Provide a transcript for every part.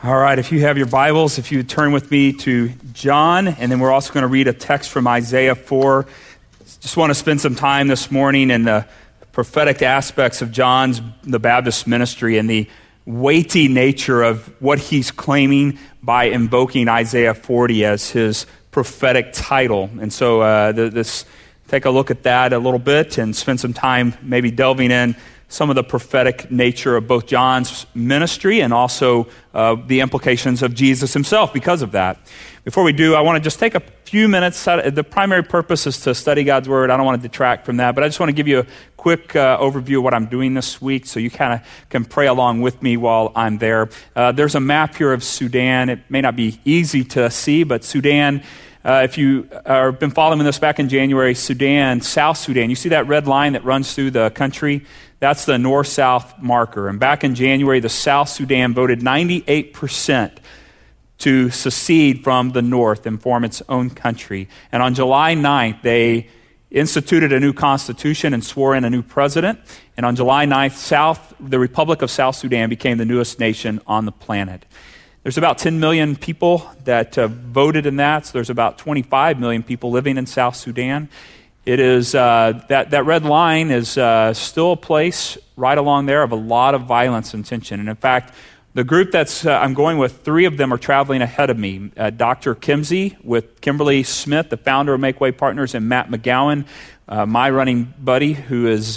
All right, if you have your Bibles, if you would turn with me to John, and then we're also going to read a text from Isaiah 4. Just want to spend some time this morning in the prophetic aspects of the Baptist ministry and the weighty nature of what he's claiming by invoking Isaiah 40 as his prophetic title. And so take a look at that a little bit and spend some time maybe delving in some of the prophetic nature of both John's ministry and also the implications of Jesus himself because of that. Before we do, I want to just take a few minutes. The primary purpose is to study God's Word. I don't want to detract from that, but I just want to give you a quick overview of what I'm doing this week so you kind of can pray along with me while I'm there. There's a map here of Sudan. It may not be easy to see, but Sudan, if you have been following this back in January, Sudan, South Sudan, you see that red line that runs through the country? That's the north-south marker. And back in January, the South Sudan voted 98% to secede from the north and form its own country. And on July 9th, they instituted a new constitution and swore in a new president. And on July 9th, the Republic of South Sudan became the newest nation on the planet. There's about 10 million people that voted in that, so there's about 25 million people living in South Sudan. It is, that red line is still a place right along there of a lot of violence and tension. And in fact, the group I'm going with, 3 of them are traveling ahead of me. Dr. Kimsey with Kimberly Smith, the founder of Make Way Partners, and Matt McGowan, my running buddy, who is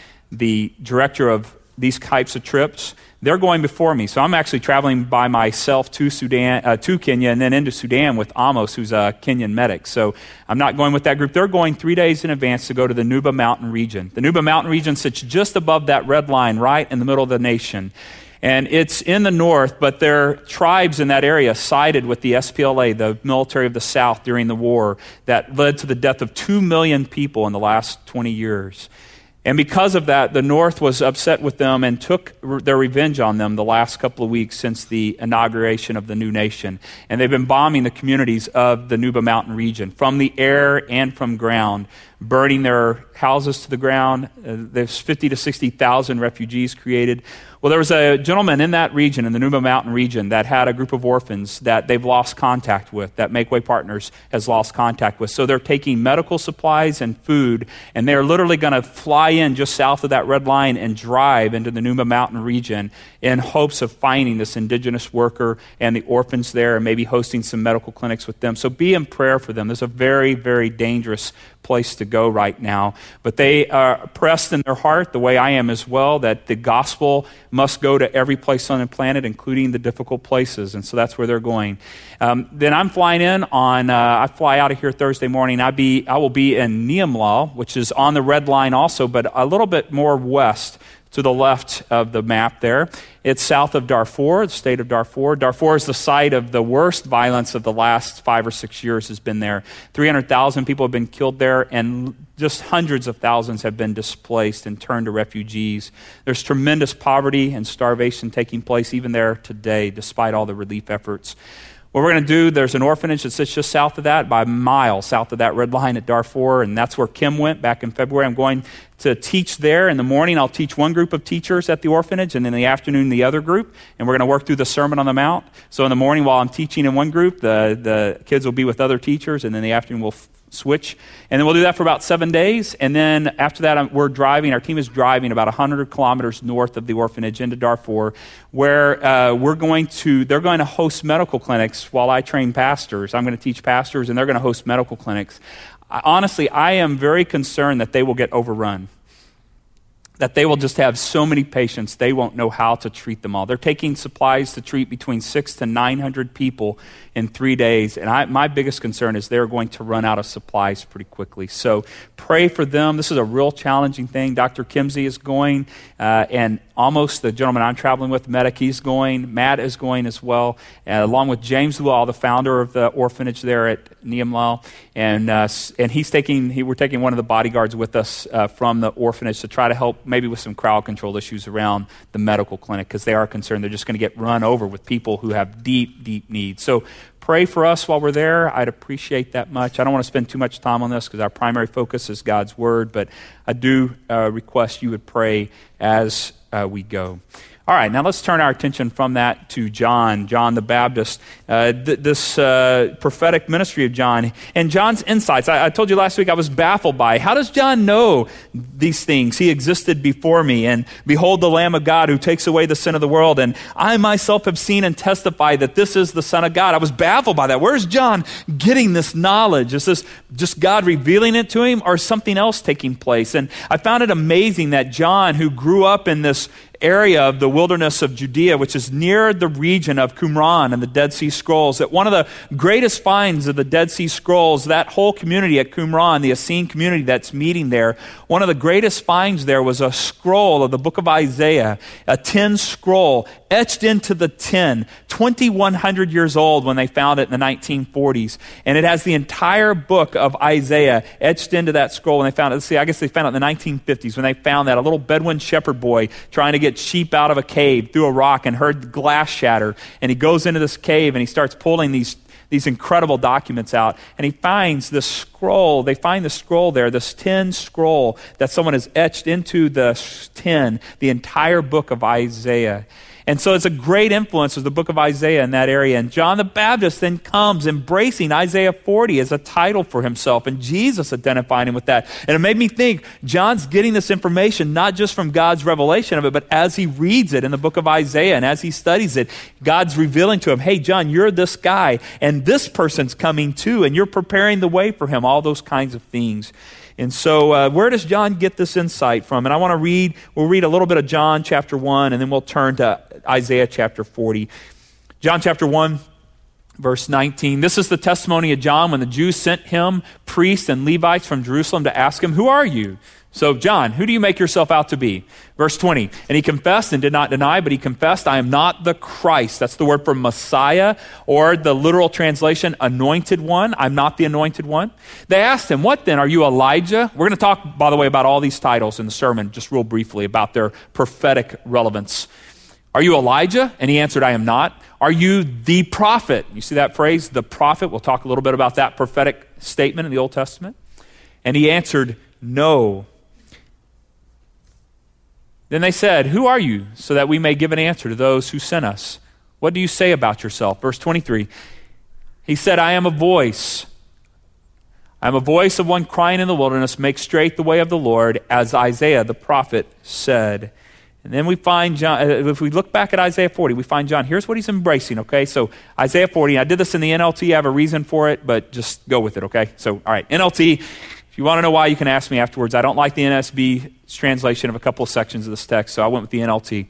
the director of these types of trips. They're going before me. So I'm actually traveling by myself to Kenya, and then into Sudan with Amos, who's a Kenyan medic. So I'm not going with that group. They're going 3 days in advance to go to the Nuba Mountain region. The Nuba Mountain region sits just above that red line, right in the middle of the nation. And it's in the north, but their tribes in that area sided with the SPLA, the military of the South, during the war that led to the death of 2 million people in the last 20 years. And because of that, the North was upset with them and took their revenge on them the last couple of weeks since the inauguration of the new nation. And they've been bombing the communities of the Nuba Mountain region from the air and from ground, burning their houses to the ground. There's 50 to 60,000 refugees created. Well, there was a gentleman in that region, in the Nuba Mountain region, that had a group of orphans that they've lost contact with, that Make Way Partners has lost contact with. So they're taking medical supplies and food, and they're literally going to fly in just south of that red line and drive into the Nuba Mountain region in hopes of finding this indigenous worker and the orphans there and maybe hosting some medical clinics with them. So be in prayer for them. This is a very, very dangerous place to go right now. But they are pressed in their heart, the way I am as well, that the gospel must go to every place on the planet, including the difficult places. And so that's where they're going. Then I'm flying in I fly out of here Thursday morning. I will be in Niamlaw, which is on the red line also, but a little bit more west to the left of the map there. It's south of Darfur, the state of Darfur. Darfur is the site of the worst violence of the last 5 or 6 years has been there. 300,000 people have been killed there, and just hundreds of thousands have been displaced and turned to refugees. There's tremendous poverty and starvation taking place even there today, despite all the relief efforts. What we're going to do, there's an orphanage that sits just south of that, by a mile south of that red line at Darfur, and that's where Kim went back in February. I'm going to teach there. In the morning, I'll teach one group of teachers at the orphanage, and in the afternoon, the other group, and we're going to work through the Sermon on the Mount. So in the morning, while I'm teaching in one group, the kids will be with other teachers, and then in the afternoon, we'll switch. And then we'll do that for about 7 days. And then after that, our team is driving about 100 kilometers north of the orphanage into Darfur, where they're going to host medical clinics while I train pastors. I'm going to teach pastors, and they're going to host medical clinics. Honestly, I am very concerned that they will get overrun, that they will just have so many patients, they won't know how to treat them all. They're taking supplies to treat between 600 to 900 people in 3 days, and my biggest concern is they're going to run out of supplies pretty quickly. So pray for them. This is a real challenging thing. Dr. Kimsey is going, and almost the gentleman I'm traveling with, medic, he's going. Matt is going as well, along with James Lual, the founder of the orphanage there at Niamlaw, and we're taking one of the bodyguards with us from the orphanage to try to help maybe with some crowd control issues around the medical clinic, because they are concerned they're just going to get run over with people who have deep, deep needs. So pray for us while we're there. I'd appreciate that much. I don't want to spend too much time on this because our primary focus is God's Word, but I do request you would pray as we go. All right, now let's turn our attention from that to John the Baptist, this prophetic ministry of John. And John's insights, I told you last week I was baffled by. How does John know these things? He existed before me, and behold the Lamb of God who takes away the sin of the world. And I myself have seen and testified that this is the Son of God. I was baffled by that. Where's John getting this knowledge? Is this just God revealing it to him, or something else taking place? And I found it amazing that John, who grew up in this area of the wilderness of Judea, which is near the region of Qumran and the Dead Sea Scrolls, that one of the greatest finds of the Dead Sea Scrolls, that whole community at Qumran, the Essene community that's meeting there, one of the greatest finds there was a scroll of the book of Isaiah, a 10 scroll etched into the 2,100 years old when they found it in the 1940s. And it has the entire book of Isaiah etched into that scroll when they found it. I guess they found it in the 1950s when they found that, a little Bedouin shepherd boy trying to get sheep out of a cave through a rock and heard the glass shatter. And he goes into this cave and he starts pulling these incredible documents out. And he finds this scroll. They find the scroll there, this 10 scroll that someone has etched into the 10, the entire book of Isaiah. And so it's a great influence of the book of Isaiah in that area. And John the Baptist then comes embracing Isaiah 40 as a title for himself, and Jesus identifying him with that. And it made me think, John's getting this information not just from God's revelation of it, but as he reads it in the book of Isaiah and as he studies it, God's revealing to him, hey, John, you're this guy, and this person's coming too, and you're preparing the way for him, all those kinds of things. And so where does John get this insight from? And I want to we'll read a little bit of John chapter 1, and then we'll turn to Isaiah chapter 40. John chapter 1, verse 19. This is the testimony of John when the Jews sent him, priests and Levites from Jerusalem, to ask him, who are you? So John, who do you make yourself out to be? Verse 20, and he confessed and did not deny, but he confessed, I am not the Christ. That's the word for Messiah, or the literal translation, anointed one. I'm not the anointed one. They asked him, what then? Are you Elijah? We're going to talk, by the way, about all these titles in the sermon, just real briefly, about their prophetic relevance. Are you Elijah? And he answered, I am not. Are you the prophet? You see that phrase, the prophet? We'll talk a little bit about that prophetic statement in the Old Testament. And he answered, no. Then they said, who are you, so that we may give an answer to those who sent us? What do you say about yourself? Verse 23, he said, I am a voice. I am a voice of one crying in the wilderness, make straight the way of the Lord, as Isaiah the prophet said. And then we find John, if we look back at Isaiah 40, we find John, here's what he's embracing, okay? So Isaiah 40, I did this in the NLT, I have a reason for it, but just go with it, okay? So, all right, NLT, if you want to know why, you can ask me afterwards. I don't like the NSB's translation of a couple of sections of this text, so I went with the NLT.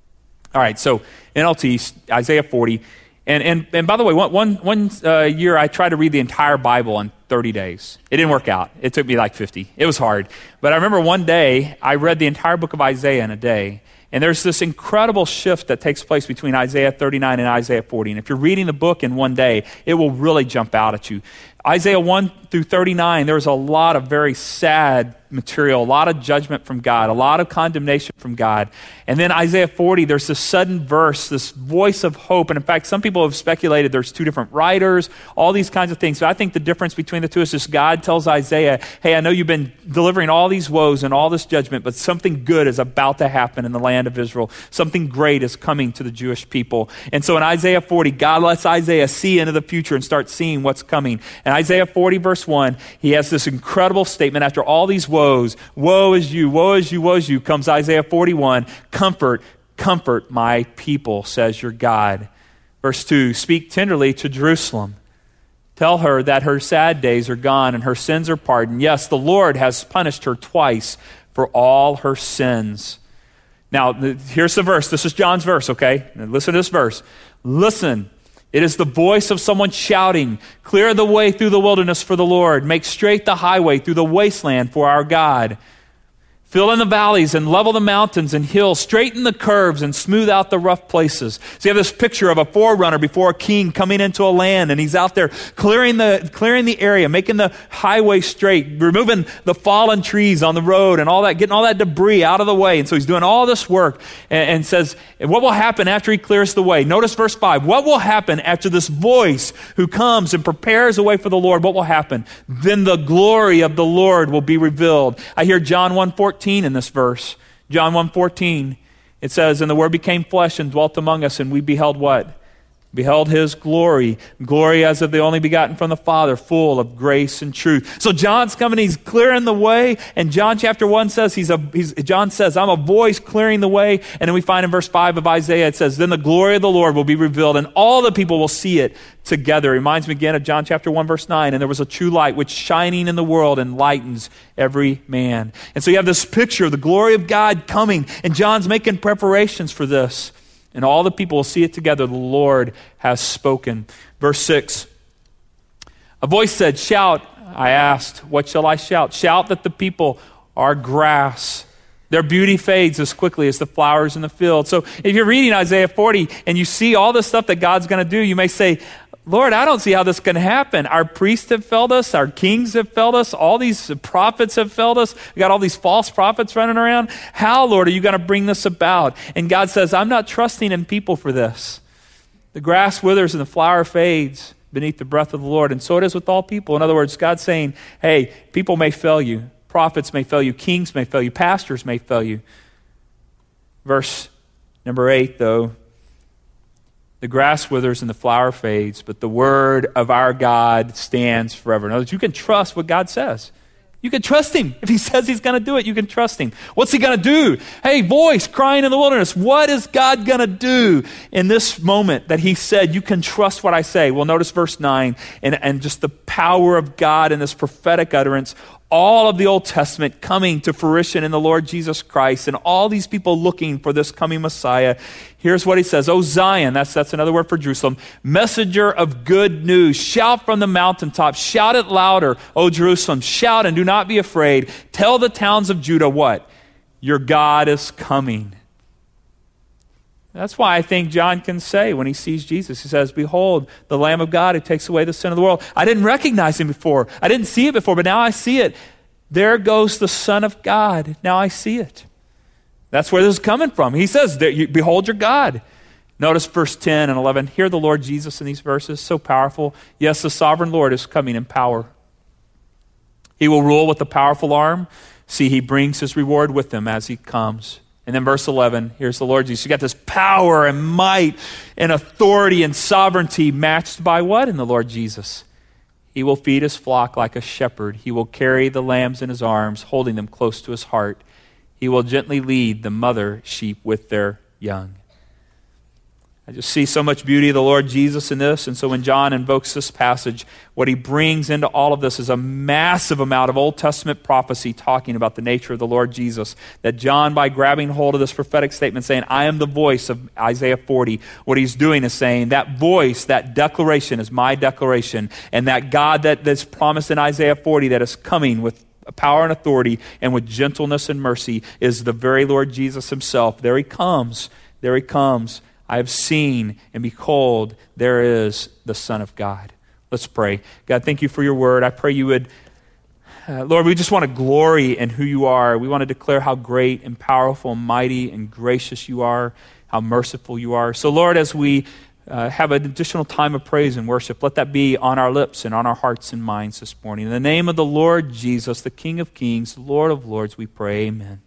All right, so NLT, Isaiah 40. And by the way, one year I tried to read the entire Bible in 30 days. It didn't work out. It took me like 50. It was hard. But I remember one day I read the entire book of Isaiah in a day. And there's this incredible shift that takes place between Isaiah 39 and Isaiah 40. And if you're reading the book in one day, it will really jump out at you. Isaiah 1 through 39, there's a lot of very sad material, a lot of judgment from God, a lot of condemnation from God. And then Isaiah 40, there's this sudden verse, this voice of hope. And in fact, some people have speculated there's two different writers, all these kinds of things. So I think the difference between the two is just God tells Isaiah, hey, I know you've been delivering all these woes and all this judgment, but something good is about to happen in the land of Israel. Something great is coming to the Jewish people. And so in Isaiah 40, God lets Isaiah see into the future and start seeing what's coming. And Isaiah 40 verse 1, he has this incredible statement after all these woes. Woe is you, woe is you, woe is you, comes Isaiah 41. Comfort, comfort my people, says your God. Verse 2, speak tenderly to Jerusalem. Tell her that her sad days are gone and her sins are pardoned. Yes, the Lord has punished her twice for all her sins. Now, here's the verse. This is John's verse, okay? Now, listen to this verse. Listen. It is the voice of someone shouting, clear the way through the wilderness for the Lord. Make straight the highway through the wasteland for our God. Fill in the valleys and level the mountains and hills. Straighten the curves and smooth out the rough places. So you have this picture of a forerunner before a king coming into a land, and he's out there clearing the area, making the highway straight, removing the fallen trees on the road and all that, getting all that debris out of the way. And so he's doing all this work and says, what will happen after he clears the way? Notice verse 5. What will happen after this voice who comes and prepares a way for the Lord? What will happen? Then the glory of the Lord will be revealed. I hear John 1:14 in this verse. John 1:14. It says, and the Word became flesh and dwelt among us, and we beheld what? Beheld his glory as of the only begotten from the Father, full of grace and truth. So John's coming, he's clearing the way, and John chapter 1 says, John says, I'm a voice clearing the way, and then we find in verse 5 of Isaiah, it says, then the glory of the Lord will be revealed, and all the people will see it together. It reminds me again of John chapter 1 verse 9, and there was a true light which shining in the world enlightens every man. And so you have this picture of the glory of God coming, and John's making preparations for this. And all the people will see it together. The Lord has spoken. Verse 6. A voice said, shout. I asked, what shall I shout? Shout that the people are grass. Their beauty fades as quickly as the flowers in the field. So if you're reading Isaiah 40 and you see all the stuff that God's going to do, you may say, Lord, I don't see how this can happen. Our priests have failed us. Our kings have failed us. All these prophets have failed us. We got all these false prophets running around. How, Lord, are you going to bring this about? And God says, I'm not trusting in people for this. The grass withers and the flower fades beneath the breath of the Lord. And so it is with all people. In other words, God's saying, hey, people may fail you. Prophets may fail you. Kings may fail you. Pastors may fail you. Verse number 8, though. The grass withers and the flower fades, but the word of our God stands forever. In other words, you can trust what God says. You can trust him. If he says he's going to do it, you can trust him. What's he going to do? Hey, voice crying in the wilderness. What is God going to do in this moment that he said, you can trust what I say? Well, notice verse 9 and just the power of God in this prophetic utterance. All of the Old Testament coming to fruition in the Lord Jesus Christ and all these people looking for this coming Messiah. Here's what he says. O Zion, that's another word for Jerusalem, messenger of good news, shout from the mountaintop, shout it louder, O Jerusalem, shout and do not be afraid. Tell the towns of Judah what? Your God is coming. That's why I think John can say when he sees Jesus, he says, behold, the Lamb of God who takes away the sin of the world. I didn't recognize him before. I didn't see it before, but now I see it. There goes the Son of God. Now I see it. That's where this is coming from. He says, behold your God. Notice verse 10 and 11. Hear the Lord Jesus in these verses. So powerful. Yes, the sovereign Lord is coming in power. He will rule with a powerful arm. See, he brings his reward with him as he comes. And then verse 11, here's the Lord Jesus. You got this power and might and authority and sovereignty matched by what in the Lord Jesus? He will feed his flock like a shepherd. He will carry the lambs in his arms, holding them close to his heart. He will gently lead the mother sheep with their young. I just see so much beauty of the Lord Jesus in this. And so when John invokes this passage, what he brings into all of this is a massive amount of Old Testament prophecy talking about the nature of the Lord Jesus. That John, by grabbing hold of this prophetic statement, saying, I am the voice of Isaiah 40, what he's doing is saying, that voice, that declaration is my declaration. And that God that's promised in Isaiah 40 that is coming with power and authority and with gentleness and mercy is the very Lord Jesus himself. There he comes. There he comes. I have seen, and behold, there is the Son of God. Let's pray. God, thank you for your word. I pray you would, Lord, we just want to glory in who you are. We want to declare how great and powerful and mighty and gracious you are, how merciful you are. So, Lord, as we have an additional time of praise and worship, let that be on our lips and on our hearts and minds this morning. In the name of the Lord Jesus, the King of Kings, Lord of Lords, we pray, amen.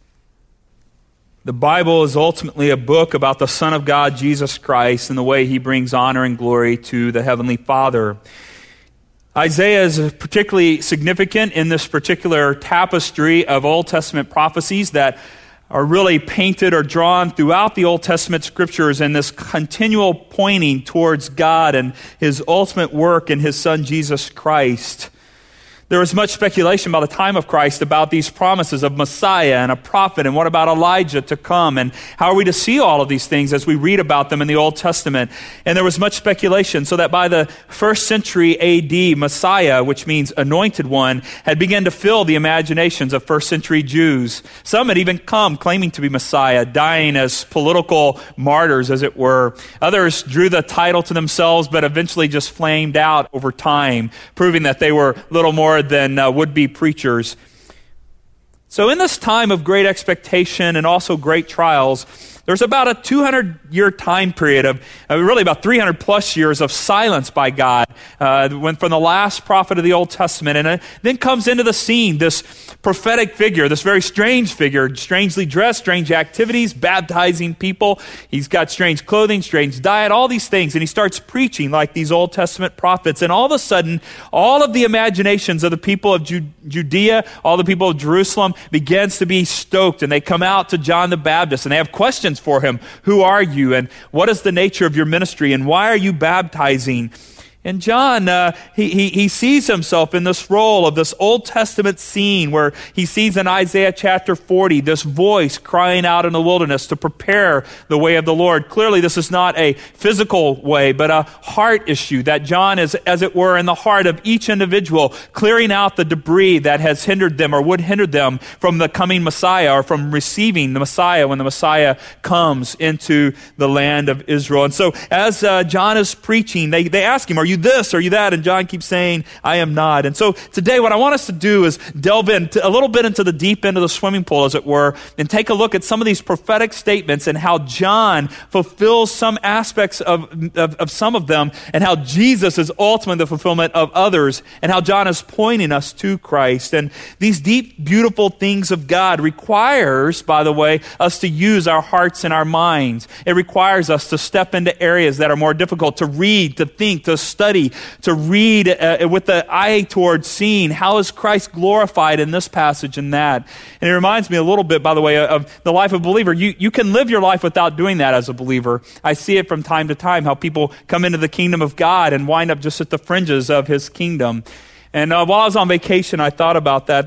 The Bible is ultimately a book about the Son of God, Jesus Christ, and the way he brings honor and glory to the Heavenly Father. Isaiah is particularly significant in this particular tapestry of Old Testament prophecies that are really painted or drawn throughout the Old Testament scriptures in this continual pointing towards God and his ultimate work in his Son, Jesus Christ. There was much speculation by the time of Christ about these promises of Messiah and a prophet, and what about Elijah to come, and how are we to see all of these things as we read about them in the Old Testament. And there was much speculation, so that by the 1st century AD, Messiah, which means anointed one, had begun to fill the imaginations of 1st century Jews. Some had even come claiming to be Messiah, dying as political martyrs, as it were. Others drew the title to themselves, but eventually just flamed out over time, proving that they were little more than would-be preachers. So in this time of great expectation and also great trials, there's about a 200-year time period of really about 300 plus years of silence by God from the last prophet of the Old Testament. And then comes into the scene this prophetic figure, this very strange figure, strangely dressed, strange activities, baptizing people. He's got strange clothing, strange diet, all these things. And he starts preaching like these Old Testament prophets. And all of a sudden, all of the imaginations of the people of Judea, all the people of Jerusalem begins to be stoked. And they come out to John the Baptist and they have questions for him. Who are you? And what is the nature of your ministry? And why are you baptizing? And John, he sees himself in this role of this Old Testament scene where he sees in Isaiah chapter 40 this voice crying out in the wilderness to prepare the way of the Lord. Clearly, this is not a physical way, but a heart issue that John is, as it were, in the heart of each individual, clearing out the debris that has hindered them or would hinder them from the coming Messiah or from receiving the Messiah when the Messiah comes into the land of Israel. And so as John is preaching, they ask him, are you this? Are you that? And John keeps saying, I am not. And so today what I want us to do is delve into a little bit into the deep end of the swimming pool, as it were, and take a look at some of these prophetic statements and how John fulfills some aspects of some of them, and how Jesus is ultimately the fulfillment of others, and how John is pointing us to Christ. And these deep, beautiful things of God requires, by the way, us to use our hearts and our minds. It requires us to step into areas that are more difficult, to read, to think, to study, to read with the eye towards seeing how is Christ glorified in this passage and that. And it reminds me a little bit, by the way, of the life of a believer. You can live your life without doing that as a believer. I see it from time to time, how people come into the kingdom of God and wind up just at the fringes of his kingdom. And while I was on vacation, I thought about that.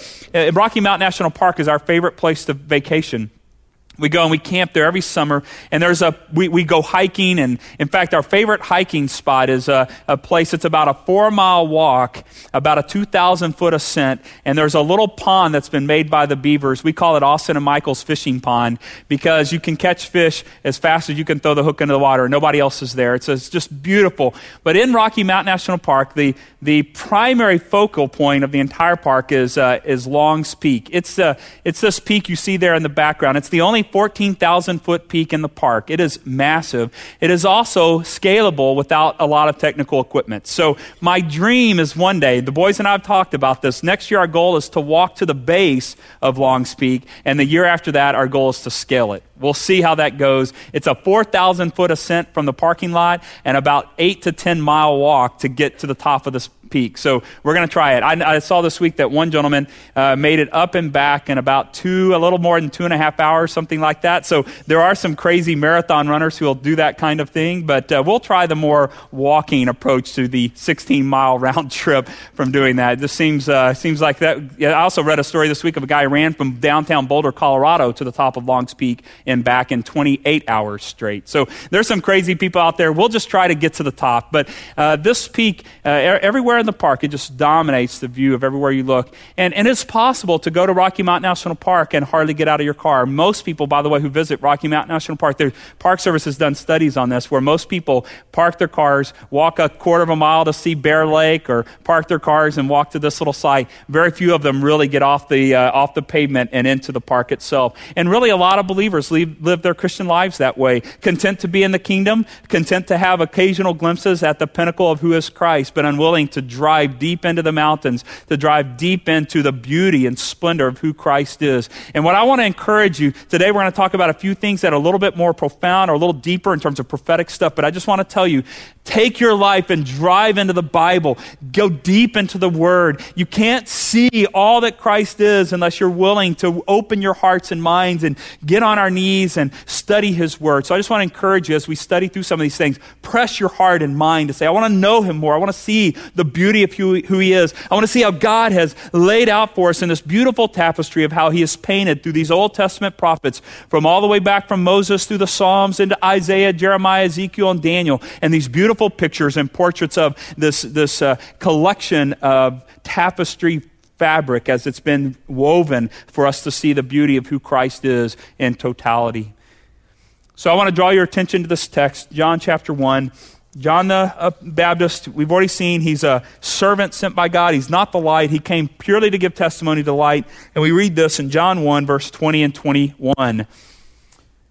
Rocky Mountain National Park is our favorite place to vacation. We go and we camp there every summer, and we go hiking, and in fact, our favorite hiking spot is a place that's about a 4-mile walk, about a 2,000-foot ascent, and there's a little pond that's been made by the beavers. We call it Austin and Michael's Fishing Pond because you can catch fish as fast as you can throw the hook into the water, and nobody else is there. It's just beautiful. But in Rocky Mountain National Park, the primary focal point of the entire park is Long's Peak. It's this peak you see there in the background. It's the only 14,000-foot peak in the park. It is massive. It is also scalable without a lot of technical equipment. So my dream is one day, the boys and I have talked about this, next year our goal is to walk to the base of Long's Peak, and the year after that our goal is to scale it. We'll see how that goes. It's a 4,000-foot ascent from the parking lot and about 8 to 10 mile walk to get to the top of this peak. So we're going to try it. I saw this week that one gentleman made it up and back in about a little more than 2.5 hours, something like that. So there are some crazy marathon runners who will do that kind of thing, but we'll try the more walking approach to the 16-mile round trip from doing that. It just seems like that. Yeah, I also read a story this week of a guy who ran from downtown Boulder, Colorado to the top of Long's Peak and back in 28 hours straight. So there's some crazy people out there. We'll just try to get to the top. But this peak, everywhere in the park, it just dominates the view of everywhere you look. And it's possible to go to Rocky Mountain National Park and hardly get out of your car. Most people, by the way, who visit Rocky Mountain National Park, the Park Service has done studies on this where most people park their cars, walk a quarter of a mile to see Bear Lake, or park their cars and walk to this little site. Very few of them really get off the pavement and into the park itself. And really a lot of believers live their Christian lives that way, content to be in the kingdom, content to have occasional glimpses at the pinnacle of who is Christ, but unwilling to drive deep into the mountains, to drive deep into the beauty and splendor of who Christ is. And what I want to encourage you, today we're going to talk about a few things that are a little bit more profound or a little deeper in terms of prophetic stuff, but I just want to tell you, take your life and drive into the Bible. Go deep into the Word. You can't see all that Christ is unless you're willing to open your hearts and minds and get on our knees and study His Word. So I just want to encourage you as we study through some of these things, press your heart and mind to say, I want to know Him more. I want to see the beauty of who He is. I want to see how God has laid out for us in this beautiful tapestry of how He is painted through these Old Testament prophets, from all the way back from Moses through the Psalms into Isaiah, Jeremiah, Ezekiel, and Daniel, and these beautiful pictures and portraits of this collection of tapestry fabric as it's been woven for us to see the beauty of who Christ is in totality. So I want to draw your attention to this text, John chapter 1. John the Baptist, we've already seen he's a servant sent by God. He's not the light. He came purely to give testimony to the light. And we read this in John 1, verse 20 and 21.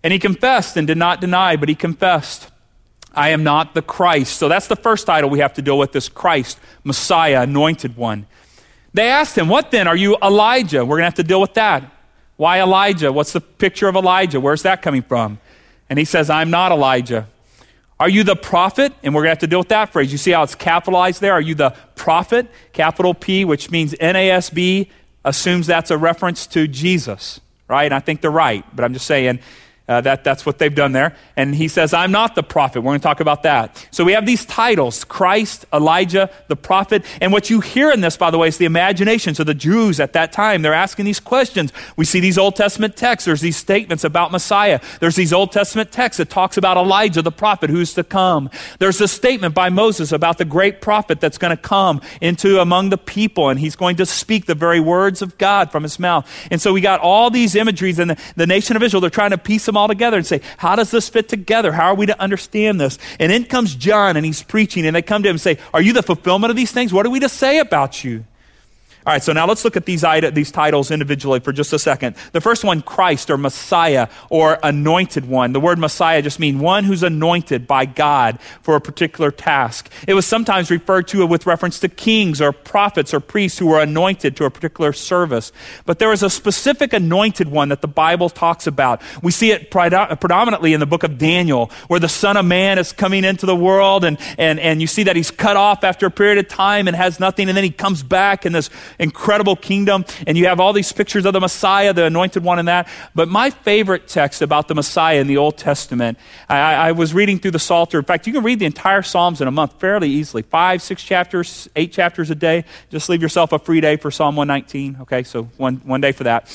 And he confessed and did not deny, but he confessed, I am not the Christ. So that's the first title we have to deal with, this Christ, Messiah, anointed one. They asked him, what then? Are you Elijah? We're going to have to deal with that. Why Elijah? What's the picture of Elijah? Where's that coming from? And he says, I'm not Elijah. Are you the prophet? And we're going to have to deal with that phrase. You see how it's capitalized there? Are you the prophet? Capital P, which means NASB, assumes that's a reference to Jesus, right? And I think they're right, but I'm just saying that's what they've done there. And he says, I'm not the prophet. We're going to talk about that. So we have these titles, Christ, Elijah, the prophet. And what you hear in this, by the way, is the imaginations of the Jews at that time. They're asking these questions. We see these Old Testament texts. There's these statements about Messiah. There's these Old Testament texts that talks about Elijah, the prophet, who's to come. There's a statement by Moses about the great prophet that's going to come into among the people, and he's going to speak the very words of God from his mouth. And so we got all these imageries, and the nation of Israel, they're trying to piece them all together and say, how does this fit together? How are we to understand this? And in comes John, and he's preaching, and they come to him and say, are you the fulfillment of these things? What are we to say about you? All right, so now let's look at these titles individually for just a second. The first one, Christ or Messiah or anointed one. The word Messiah just means one who's anointed by God for a particular task. It was sometimes referred to with reference to kings or prophets or priests who were anointed to a particular service. But there is a specific anointed one that the Bible talks about. We see it predominantly in the book of Daniel, where the Son of Man is coming into the world, and you see that he's cut off after a period of time and has nothing, and then he comes back in this incredible kingdom, and you have all these pictures of the Messiah, the anointed one, and that. But my favorite text about the Messiah in the Old Testament, I was reading through the Psalter. In fact, you can read the entire Psalms in a month fairly easily. 5, 6 chapters, 8 chapters a day. Just leave yourself a free day for Psalm 119. Okay, so one day for that.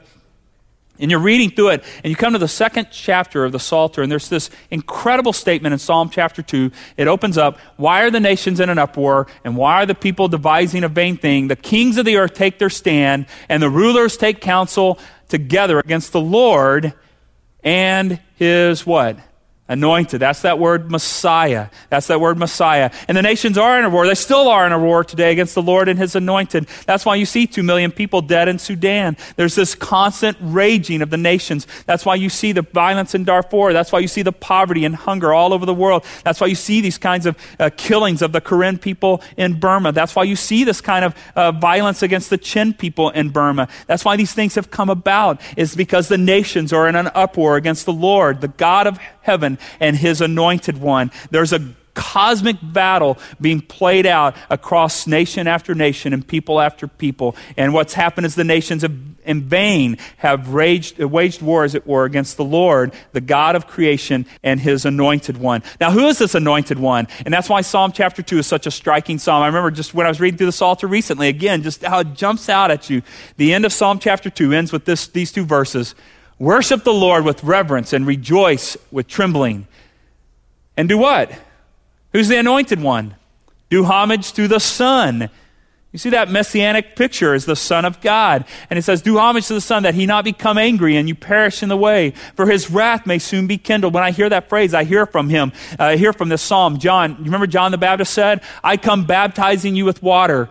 And you're reading through it, and you come to the second chapter of the Psalter, and there's this incredible statement in Psalm chapter 2. It opens up, why are the nations in an uproar, and why are the people devising a vain thing? The kings of the earth take their stand, and the rulers take counsel together against the Lord and his what? Anointed. That's that word Messiah. That's that word Messiah. And the nations are in a war. They still are in a war today against the Lord and his anointed. That's why you see 2 million people dead in Sudan. There's this constant raging of the nations. That's why you see the violence in Darfur. That's why you see the poverty and hunger all over the world. That's why you see these kinds of killings of the Karen people in Burma. That's why you see this kind of violence against the Chin people in Burma. That's why these things have come about, is because the nations are in an uproar against the Lord, the God of heaven, and his anointed one. There's a cosmic battle being played out across nation after nation and people after people. And what's happened is the nations in vain have waged war, as it were, against the Lord, the God of creation, and his anointed one. Now, who is this anointed one? And that's why Psalm chapter 2 is such a striking psalm. I remember just when I was reading through the Psalter recently, again, just how it jumps out at you. The end of Psalm chapter 2 ends with these 2 verses. Worship the Lord with reverence and rejoice with trembling. And do what? Who's the anointed one? Do homage to the Son. You see that messianic picture is the Son of God. And it says, do homage to the Son, that he not become angry and you perish in the way, for his wrath may soon be kindled. When I hear that phrase, I hear from him. I hear from this psalm. John, you remember John the Baptist said, I come baptizing you with water,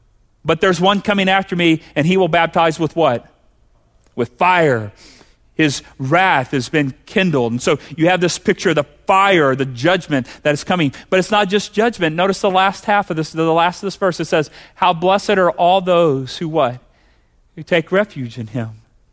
but there's one coming after me, and he will baptize with what? With fire. His wrath has been kindled. And so you have this picture of the fire, the judgment that is coming. But it's not just judgment. Notice the last half of this, the last of this verse. It says, how blessed are all those who what? Who take refuge in him.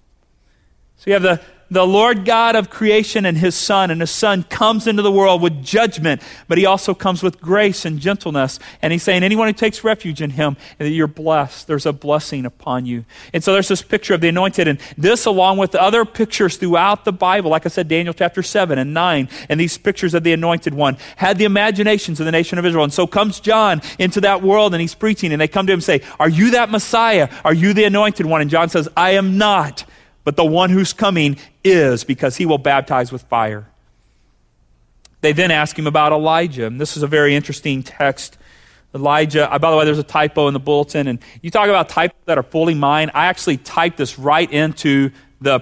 So you have the Lord God of creation and his Son comes into the world with judgment, but he also comes with grace and gentleness. And he's saying, anyone who takes refuge in him, that you're blessed. There's a blessing upon you. And so there's this picture of the anointed, and this, along with other pictures throughout the Bible, like I said, Daniel chapter 7 and 9, and these pictures of the anointed one, had the imaginations of the nation of Israel. And so comes John into that world, and he's preaching, and they come to him and say, are you that Messiah? Are you the anointed one? And John says, I am not. But the one who's coming is, because he will baptize with fire. They then ask him about Elijah. And this is a very interesting text. Elijah, by the way, there's a typo in the bulletin. And you talk about typos that are fully mine. I actually typed this right into the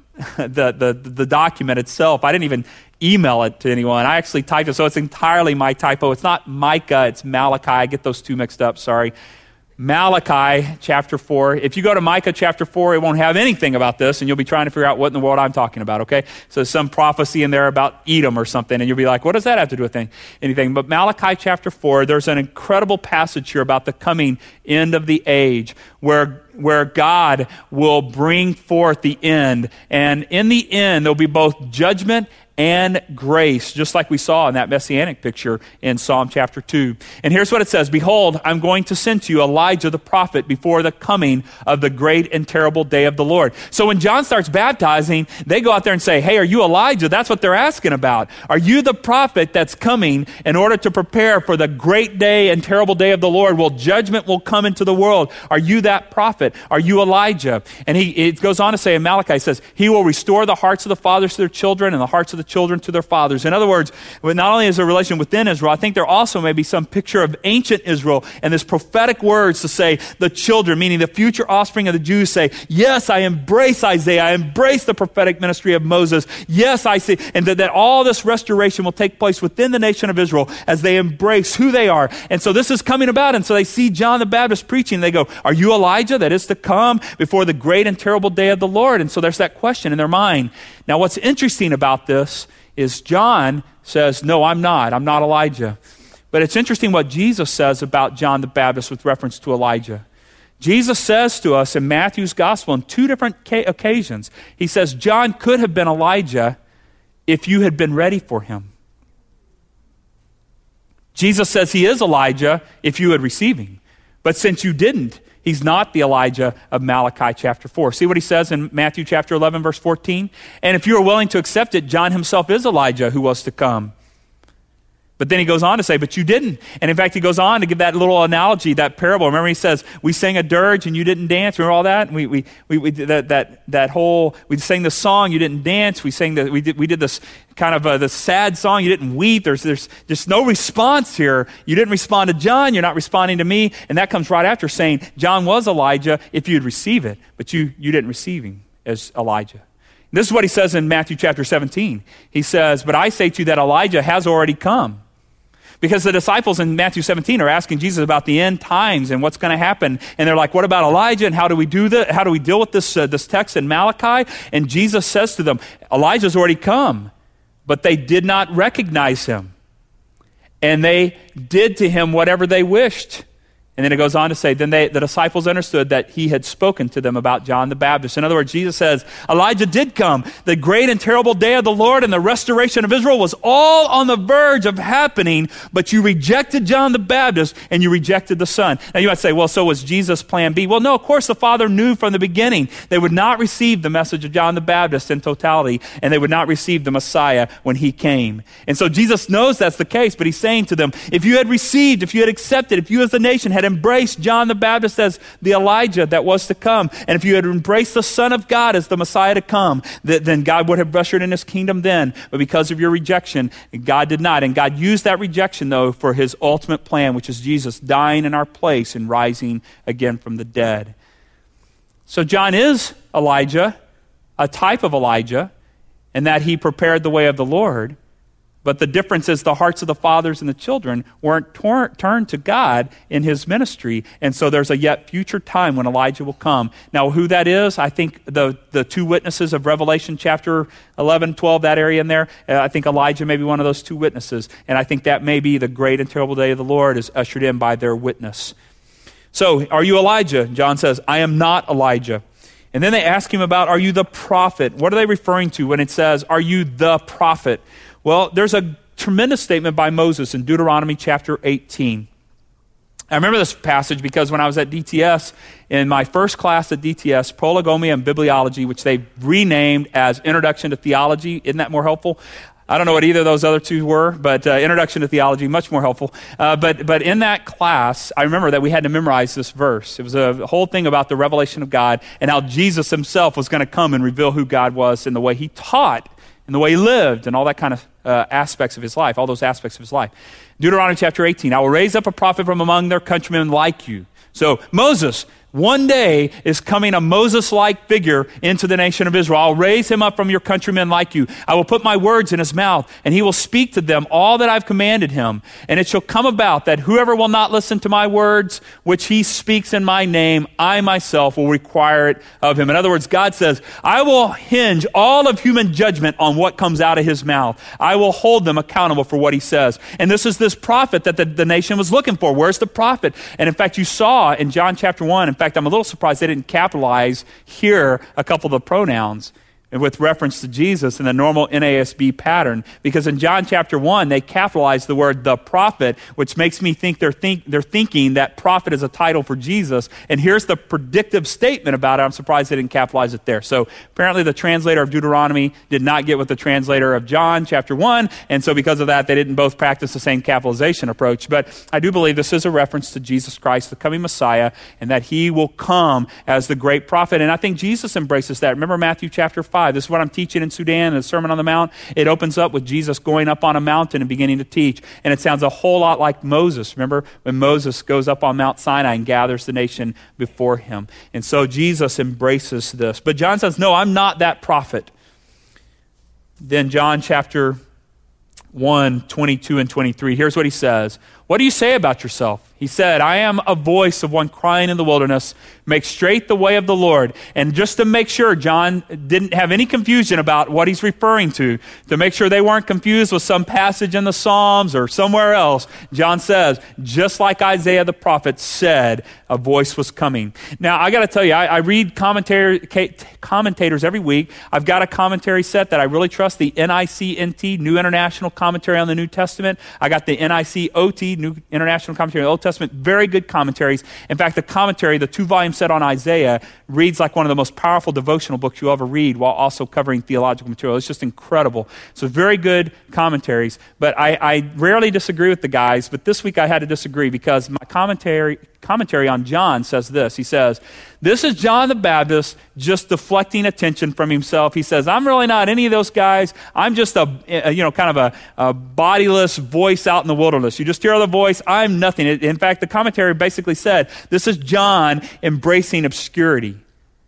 document itself. I didn't even email it to anyone. I actually typed it, so it's entirely my typo. It's not Micah, it's Malachi. I get those two mixed up, sorry. Malachi chapter 4. If you go to Micah chapter 4, it won't have anything about this, and you'll be trying to figure out what in the world I'm talking about, okay? So some prophecy in there about Edom or something, and you'll be like, what does that have to do with anything? But Malachi chapter 4, there's an incredible passage here about the coming end of the age, where God will bring forth the end. And in the end, there'll be both judgment and grace, just like we saw in that messianic picture in Psalm chapter 2. And here's what it says: Behold, I'm going to send to you Elijah the prophet before the coming of the great and terrible day of the Lord. So when John starts baptizing, they go out there and say, hey, are you Elijah? That's what they're asking about. Are you the prophet that's coming in order to prepare for the great day and terrible day of the Lord? Well, judgment will come into the world. Are you that prophet? Are you Elijah? And it goes on to say in Malachi, it says, he will restore the hearts of the fathers to their children and the hearts of the children to their fathers. In other words, not only is there a relation within Israel, I think there also may be some picture of ancient Israel and this prophetic words to say the children, meaning the future offspring of the Jews, say, yes, I embrace Isaiah. I embrace the prophetic ministry of Moses. Yes, I see. And that all this restoration will take place within the nation of Israel as they embrace who they are. And so this is coming about. And so they see John the Baptist preaching. And they go, are you Elijah that is to come before the great and terrible day of the Lord? And so there's that question in their mind. Now, what's interesting about this is John says, no, I'm not Elijah. But it's interesting what Jesus says about John the Baptist with reference to Elijah. Jesus says to us in Matthew's gospel on two different occasions, he says, John could have been Elijah if you had been ready for him. Jesus says he is Elijah if you would receive him. But since you didn't, he's not the Elijah of Malachi chapter 4. See what he says in Matthew chapter 11, verse 14? And if you are willing to accept it, John himself is Elijah who was to come. But then he goes on to say, but you didn't. And in fact, he goes on to give that little analogy, that parable. Remember, he says, we sang a dirge and you didn't dance. Remember all that? And we sang the song, you didn't dance. We did this kind of the sad song, you didn't weep. There's just no response here. You didn't respond to John, you're not responding to me. And that comes right after saying, John was Elijah if you'd receive it, but you didn't receive him as Elijah. And this is what he says in Matthew chapter 17. He says, but I say to you that Elijah has already come. Because the disciples in Matthew 17 are asking Jesus about the end times and what's going to happen. And they're like, what about Elijah? And how do we do that? How do we deal with this text in Malachi? And Jesus says to them, Elijah's already come. But they did not recognize him. And they did to him whatever they wished. And then it goes on to say, then the disciples understood that he had spoken to them about John the Baptist. In other words, Jesus says, Elijah did come. The great and terrible day of the Lord and the restoration of Israel was all on the verge of happening, but you rejected John the Baptist and you rejected the Son. Now you might say, well, so was Jesus plan B? Well, no, of course the Father knew from the beginning they would not receive the message of John the Baptist in totality, and they would not receive the Messiah when he came. And so Jesus knows that's the case, but he's saying to them, if you had received, if you had accepted, if you as a nation had embraced John the Baptist as the Elijah that was to come, and if you had embraced the Son of God as the Messiah to come, then God would have ushered in his kingdom then. But because of your rejection, God did not. And God used that rejection, though, for his ultimate plan, which is Jesus dying in our place and rising again from the dead. So John is Elijah, a type of Elijah, in that he prepared the way of the Lord. But the difference is the hearts of the fathers and the children weren't turned to God in his ministry. And so there's a yet future time when Elijah will come. Now, who that is, I think the two witnesses of Revelation chapter 11, 12, that area in there, I think Elijah may be one of those two witnesses. And I think that may be the great and terrible day of the Lord is ushered in by their witness. So, are you Elijah? John says, I am not Elijah. And then they ask him about, are you the prophet? What are they referring to when it says, are you the prophet? Well, there's a tremendous statement by Moses in Deuteronomy chapter 18. I remember this passage because when I was at DTS, in my first class at DTS, Prolegomena and Bibliology, which they renamed as Introduction to Theology, isn't that more helpful? I don't know what either of those other two were, but Introduction to Theology, much more helpful. But in that class, I remember that we had to memorize this verse. It was a whole thing about the revelation of God and how Jesus himself was going to come and reveal who God was in the way he taught, in the way he lived, and all that kind of aspects of his life, all those aspects of his life. Deuteronomy chapter 18, I will raise up a prophet from among their countrymen like you. So Moses, one day is coming a Moses-like figure into the nation of Israel. I'll raise him up from your countrymen like you. I will put my words in his mouth, and he will speak to them all that I've commanded him. And it shall come about that whoever will not listen to my words, which he speaks in my name, I myself will require it of him. In other words, God says, I will hinge all of human judgment on what comes out of his mouth. I will hold them accountable for what he says. And this is this prophet that the nation was looking for. Where's the prophet? And in fact, you saw in John chapter 1, in fact, I'm a little surprised they didn't capitalize here a couple of the pronouns with reference to Jesus in the normal NASB pattern, because in John chapter 1, they capitalized the word the prophet, which makes me think they're thinking that prophet is a title for Jesus. And here's the predictive statement about it. I'm surprised they didn't capitalize it there. So apparently the translator of Deuteronomy did not get with the translator of John chapter 1, and so because of that, they didn't both practice the same capitalization approach. But I do believe this is a reference to Jesus Christ, the coming Messiah, and that he will come as the great prophet. And I think Jesus embraces that. Remember Matthew chapter 5. This is what I'm teaching in Sudan, the Sermon on the Mount. It opens up with Jesus going up on a mountain and beginning to teach. And it sounds a whole lot like Moses. Remember when Moses goes up on Mount Sinai and gathers the nation before him. And so Jesus embraces this. But John says, no, I'm not that prophet. Then John chapter 1, 22 and 23. Here's what he says. What do you say about yourself? He said, I am a voice of one crying in the wilderness, make straight the way of the Lord. And just to make sure John didn't have any confusion about what he's referring to make sure they weren't confused with some passage in the Psalms or somewhere else, John says, just like Isaiah the prophet said, a voice was coming. Now, I got to tell you, I read commentators every week. I've got a commentary set that I really trust, the NICNT, New International Commentary on the New Testament. I got the NICOT, New International Commentary on the Old Testament. Very good commentaries. In fact, the commentary, the 2-volume set on Isaiah, reads like one of the most powerful devotional books you'll ever read while also covering theological material. It's just incredible. So very good commentaries. But I rarely disagree with the guys, but this week I had to disagree because my commentary on John says this. He says, this is John the Baptist just deflecting attention from himself. He says, I'm really not any of those guys. I'm just a bodiless voice out in the wilderness. You just hear the voice. I'm nothing. In fact, the commentary basically said, this is John embracing obscurity.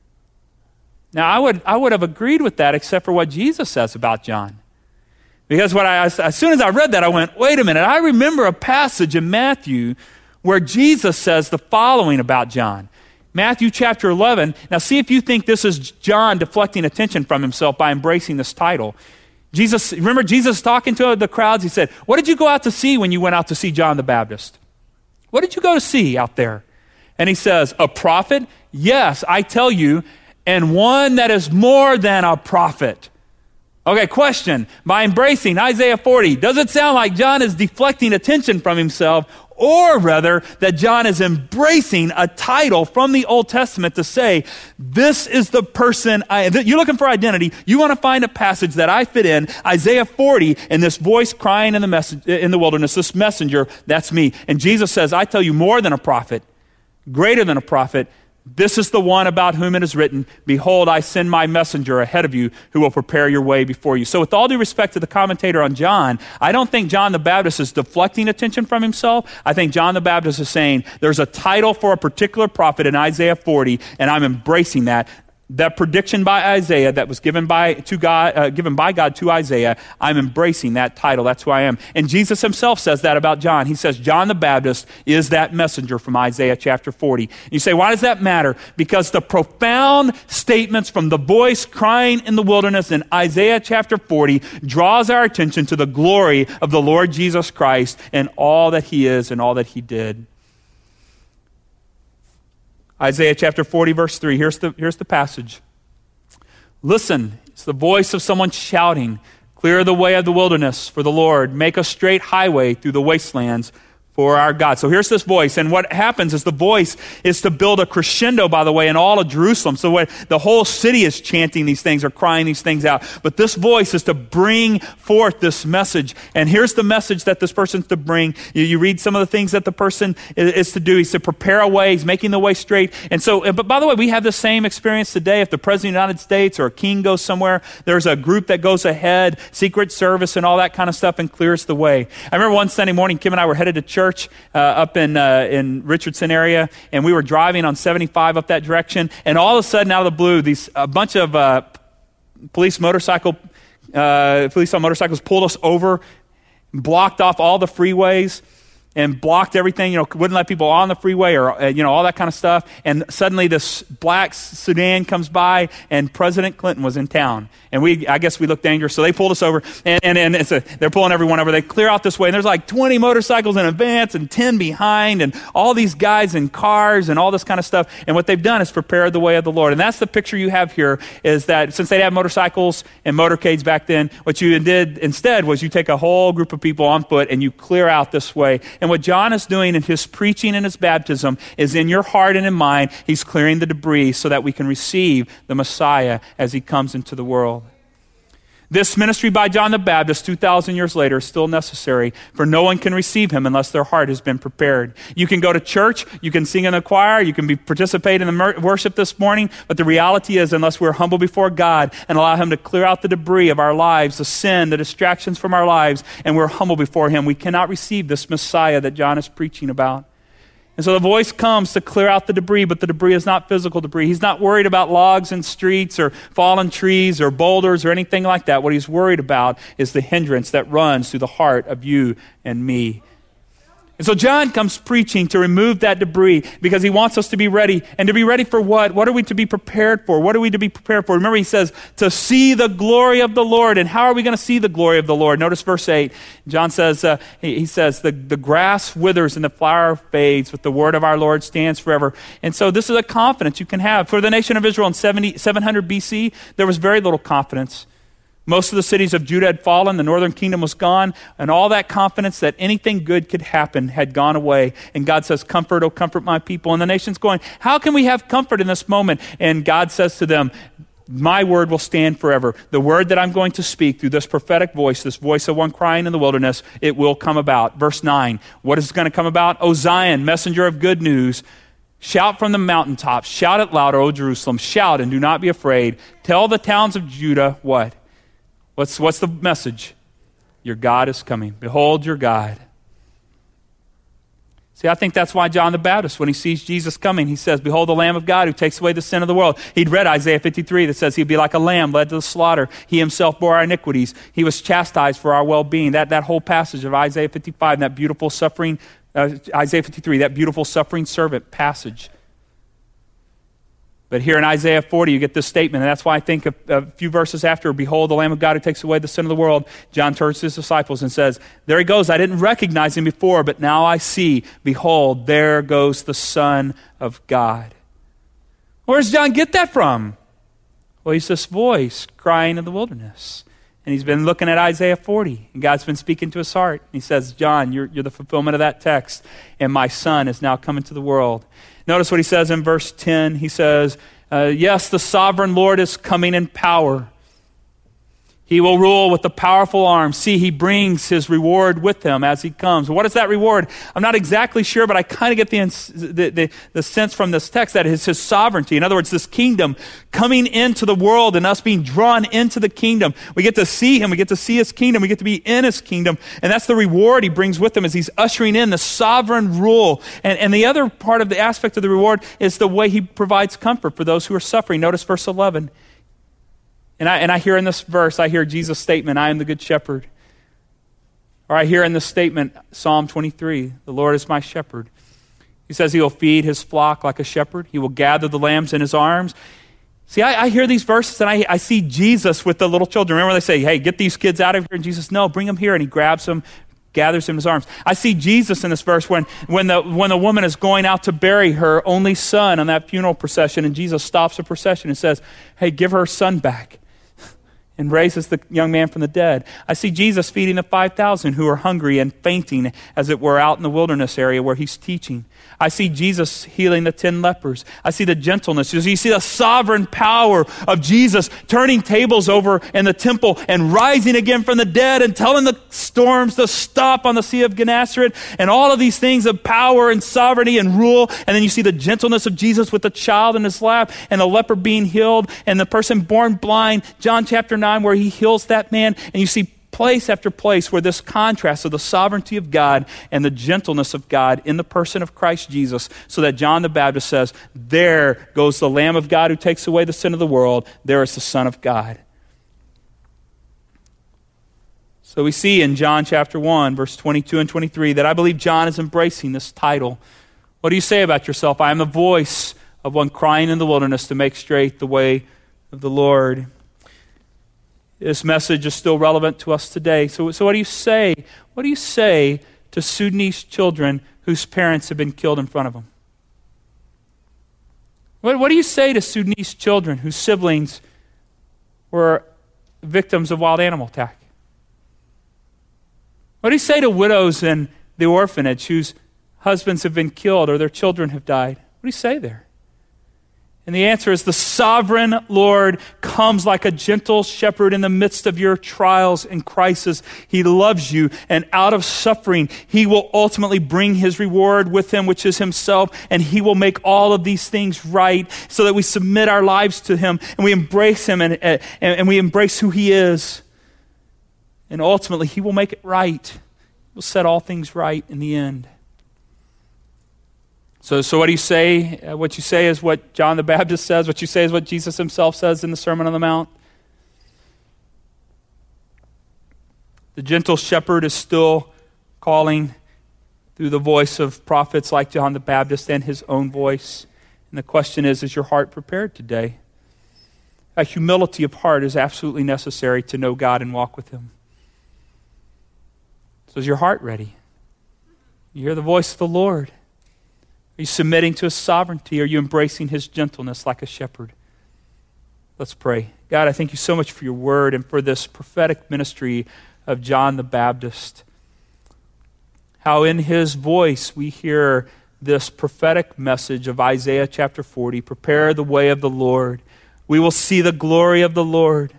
Now, I would have agreed with that except for what Jesus says about John. Because as soon as I read that, I went, wait a minute. I remember a passage in Matthew where Jesus says the following about John. Matthew chapter 11. Now see if you think this is John deflecting attention from himself by embracing this title. Remember Jesus talking to the crowds? He said, what did you go out to see when you went out to see John the Baptist? What did you go to see out there? And he says, a prophet? Yes, I tell you, and one that is more than a prophet. Okay, question. By embracing Isaiah 40, does it sound like John is deflecting attention from himself, or rather that John is embracing a title from the Old Testament to say, this is the person, you're looking for identity, you want to find a passage that I fit in, Isaiah 40, and this voice crying in the wilderness, this messenger, that's me. And Jesus says, I tell you more than a prophet, greater than a prophet, this is the one about whom it is written, behold, I send my messenger ahead of you who will prepare your way before you. So with all due respect to the commentator on John, I don't think John the Baptist is deflecting attention from himself. I think John the Baptist is saying there's a title for a particular prophet in Isaiah 40, and I'm embracing that. That prediction by Isaiah that was given by God to Isaiah, I'm embracing that title. That's who I am. And Jesus himself says that about John. He says John the Baptist is that messenger from Isaiah chapter 40. You say, why does that matter? Because the profound statements from the voice crying in the wilderness in Isaiah chapter 40 draws our attention to the glory of the Lord Jesus Christ and all that he is and all that he did. Isaiah chapter 40, verse 3. Here's the passage. Listen, it's the voice of someone shouting, clear the way of the wilderness for the Lord. Make a straight highway through the wastelands for our God. So here's this voice, and what happens is the voice is to build a crescendo, by the way, in all of Jerusalem. So when the whole city is chanting these things or crying these things out. But this voice is to bring forth this message. And here's the message that this person's to bring. You read some of the things that the person is to do. He's to prepare a way. He's making the way straight. And so, but by the way, we have the same experience today. If the President of the United States or a king goes somewhere, there's a group that goes ahead, Secret Service and all that kind of stuff, and clears the way. I remember one Sunday morning, Kim and I were headed to church, church up in Richardson area, and we were driving on 75 up that direction, and all of a sudden, out of the blue, a bunch of police on motorcycles pulled us over, blocked off all the freeways, and blocked everything, wouldn't let people on the freeway or, all that kind of stuff. And suddenly this black sedan comes by and President Clinton was in town. And I guess we looked dangerous, so they pulled us over. And they're pulling everyone over. They clear out this way, and there's like 20 motorcycles in advance and 10 behind, and all these guys in cars and all this kind of stuff. And what they've done is prepared the way of the Lord. And that's the picture you have here, is that since they had motorcycles and motorcades back then, what you did instead was you take a whole group of people on foot and you clear out this way. And what John is doing in his preaching and his baptism is in your heart and in mine, he's clearing the debris so that we can receive the Messiah as he comes into the world. This ministry by John the Baptist 2,000 years later is still necessary, for no one can receive him unless their heart has been prepared. You can go to church, you can sing in the choir, you can participate in the worship this morning, but the reality is unless we're humble before God and allow him to clear out the debris of our lives, the sin, the distractions from our lives, and we're humble before him, we cannot receive this Messiah that John is preaching about. And so the voice comes to clear out the debris, but the debris is not physical debris. He's not worried about logs in streets or fallen trees or boulders or anything like that. What he's worried about is the hindrance that runs through the heart of you and me. And so John comes preaching to remove that debris because he wants us to be ready. And to be ready for what? What are we to be prepared for? What are we to be prepared for? Remember, he says, to see the glory of the Lord. And how are we going to see the glory of the Lord? Notice verse 8. John says, he says, the grass withers and the flower fades, but the word of our Lord stands forever. And so this is a confidence you can have. For the nation of Israel in 700 BC, there was very little confidence. Most of the cities of Judah had fallen, the northern kingdom was gone, and all that confidence that anything good could happen had gone away. And God says, comfort, oh comfort my people. And the nation's going, how can we have comfort in this moment? And God says to them, my word will stand forever. The word that I'm going to speak through this prophetic voice, this voice of one crying in the wilderness, it will come about. Verse 9, what is going to come about? O Zion, messenger of good news, shout from the mountaintops, shout it louder, O Jerusalem, shout and do not be afraid. Tell the towns of Judah what? What's the message? Your God is coming. Behold your God. See, I think that's why John the Baptist, when he sees Jesus coming, he says, behold the Lamb of God who takes away the sin of the world. He'd read Isaiah 53 that says he'd be like a lamb led to the slaughter. He himself bore our iniquities. He was chastised for our well-being. That whole passage of Isaiah 55, that beautiful suffering, Isaiah 53, that beautiful suffering servant passage. But here in Isaiah 40, you get this statement, and that's why I think a few verses after, behold, the Lamb of God who takes away the sin of the world, John turns to his disciples and says, there he goes, I didn't recognize him before, but now I see, behold, there goes the Son of God. Where does John get that from? Well, he's this voice crying in the wilderness. And he's been looking at Isaiah 40, and God's been speaking to his heart. He says, John, you're the fulfillment of that text, and my Son is now come into the world. Notice what he says in verse 10. He says, yes, the sovereign Lord is coming in power. He will rule with a powerful arm. See, he brings his reward with him as he comes. What is that reward? I'm not exactly sure, but I kind of get the sense from this text that it's his sovereignty. In other words, this kingdom coming into the world and us being drawn into the kingdom. We get to see him. We get to see his kingdom. We get to be in his kingdom. And that's the reward he brings with him as he's ushering in the sovereign rule. And the other part of the aspect of the reward is the way he provides comfort for those who are suffering. Notice verse 11. And I hear in this verse, I hear Jesus' statement, I am the good shepherd. Or I hear in this statement, Psalm 23, the Lord is my shepherd. He says he will feed his flock like a shepherd. He will gather the lambs in his arms. See, I hear these verses and I see Jesus with the little children. Remember they say, hey, get these kids out of here. And Jesus, no, bring them here. And he grabs them, gathers them in his arms. I see Jesus in this verse when the woman is going out to bury her only son on that funeral procession. And Jesus stops the procession and says, hey, give her son back. And raises the young man from the dead. I see Jesus feeding the 5,000 who are hungry and fainting, as it were, out in the wilderness area where he's teaching. I see Jesus healing the 10 lepers. I see the gentleness. You see the sovereign power of Jesus turning tables over in the temple and rising again from the dead and telling the storms to stop on the Sea of Gennesaret, and all of these things of power and sovereignty and rule. And then you see the gentleness of Jesus with the child in his lap and the leper being healed and the person born blind. John chapter 9, where he heals that man, and you see place after place where this contrast of the sovereignty of God and the gentleness of God in the person of Christ Jesus, so that John the Baptist says, there goes the Lamb of God who takes away the sin of the world. There is the Son of God. So we see in John chapter 1, verse 22 and 23, that I believe John is embracing this title. What do you say about yourself? I am the voice of one crying in the wilderness to make straight the way of the Lord. This message is still relevant to us today. So what do you say? What do you say to Sudanese children whose parents have been killed in front of them? What do you say to Sudanese children whose siblings were victims of wild animal attack? What do you say to widows in the orphanage whose husbands have been killed or their children have died? What do you say there? And the answer is the sovereign Lord comes like a gentle shepherd in the midst of your trials and crisis. He loves you, and out of suffering, he will ultimately bring his reward with him, which is himself, and he will make all of these things right so that we submit our lives to him, and we embrace him, and we embrace who he is. And ultimately, he will make it right. He will set all things right in the end. So what do you say? What you say is what John the Baptist says. What you say is what Jesus himself says in the Sermon on the Mount. The gentle shepherd is still calling through the voice of prophets like John the Baptist and his own voice. And the question is your heart prepared today? A humility of heart is absolutely necessary to know God and walk with him. So is your heart ready? You hear the voice of the Lord. Are you submitting to his sovereignty? Are you embracing his gentleness like a shepherd? Let's pray. God, I thank you so much for your word and for this prophetic ministry of John the Baptist. How in his voice we hear this prophetic message of Isaiah chapter 40. Prepare the way of the Lord. We will see the glory of the Lord.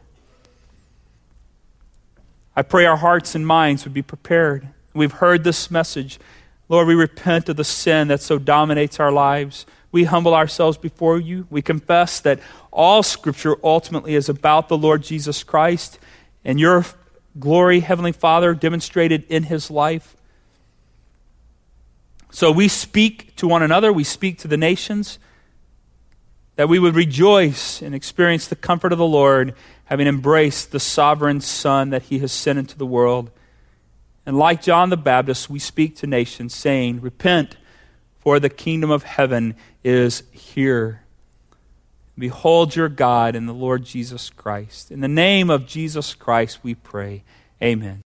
I pray our hearts and minds would be prepared. We've heard this message. Lord, we repent of the sin that so dominates our lives. We humble ourselves before you. We confess that all Scripture ultimately is about the Lord Jesus Christ and your glory, Heavenly Father, demonstrated in his life. So we speak to one another, we speak to the nations, that we would rejoice and experience the comfort of the Lord, having embraced the sovereign Son that he has sent into the world. And like John the Baptist, we speak to nations saying, repent, for the kingdom of heaven is here. Behold your God in the Lord Jesus Christ. In the name of Jesus Christ we pray. Amen.